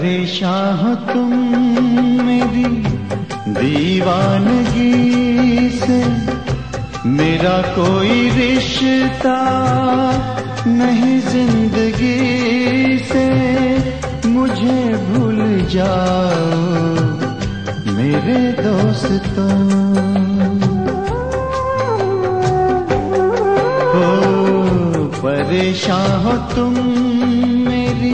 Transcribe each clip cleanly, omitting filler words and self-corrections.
परेशान हो तुम मेरी दीवानगी से, मेरा कोई रिश्ता नहीं जिंदगी से। मुझे भूल जाओ मेरे दोस्तों। परेशान हो तुम मेरी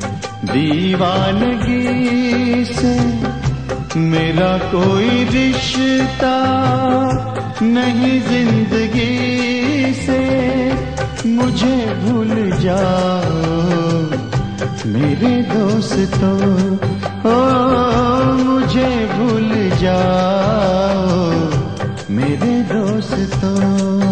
दीवानगी से, मेरा कोई रिश्ता नहीं जिंदगी से। मुझे भूल जाओ मेरे दोस्तों, ओ मुझे भूल जाओ मेरे दोस्तों।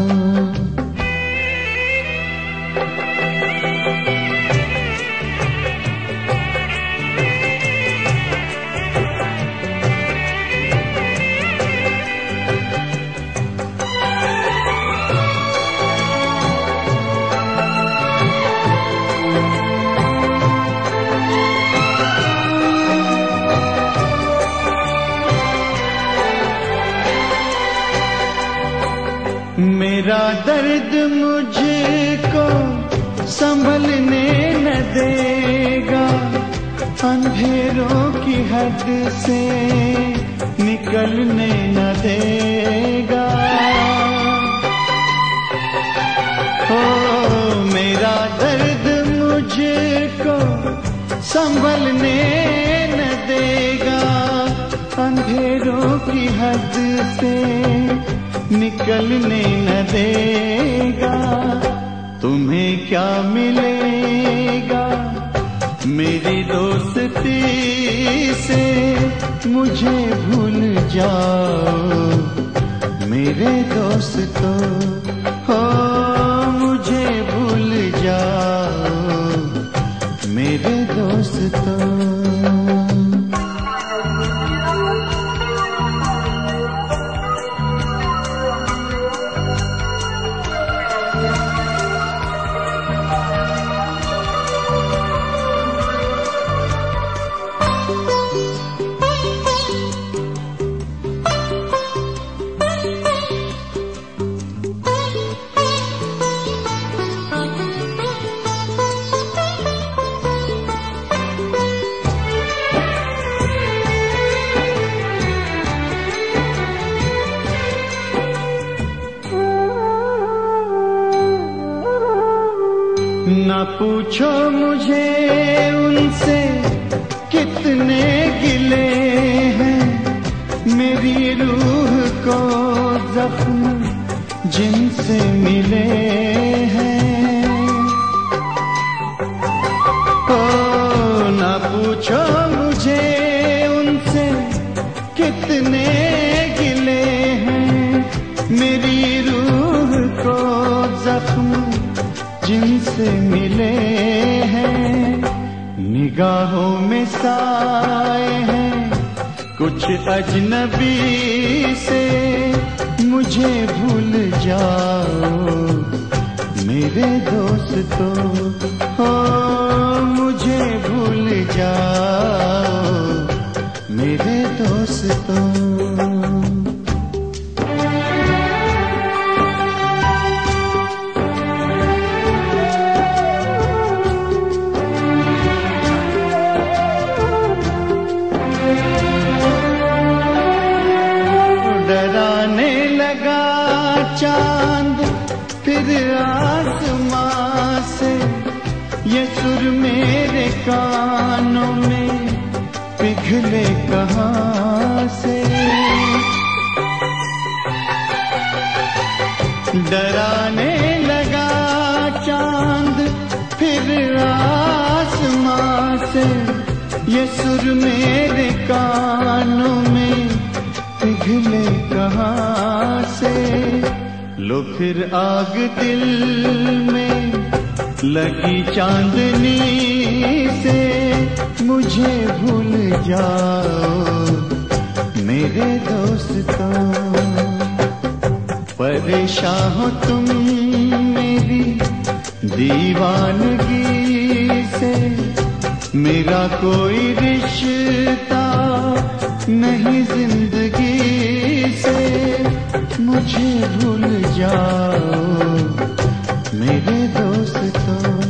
मेरा दर्द मुझको संभलने न देगा, अंधेरों की हद से निकलने न देगा। ओ मेरा दर्द मुझको संभलने न देगा, अंधेरों की हद से निकलने न देगा। तुम्हें क्या मिलेगा मेरी दोस्ती से, मुझे भूल जाओ मेरे दोस्तों। हो मुझे भूल जाओ मेरे दोस्तों। ना पूछो मुझे उनसे कितने गिले हैं, मेरी रूह को जख्म जिनसे मिले हैं। ओ ना पूछो मुझे उनसे कितने गिले हैं, मेरी रूह को जख्म जिनसे मिले हैं। निगाहों में साए हैं कुछ अजनबी से, मुझे भूल जाओ मेरे दोस्तों। हो मुझे भूल जाओ मेरे दोस्तों। डराने लगा चांद फिर आसमां से, ये सुर मेरे कानों में पिघले कहाँ से। डराने लगा चांद फिर आसमां से, ये सुर मेरे कानों में पिघले कहाँ से। लो फिर आग दिल में लगी चांदनी से, मुझे भूल जाओ मेरे दोस्तों। परेशान हो तुम मेरी दीवानगी से, मेरा कोई रिश्ता नहीं जिंदगी से, मुझे भूल जाओ मेरे दोस्तों।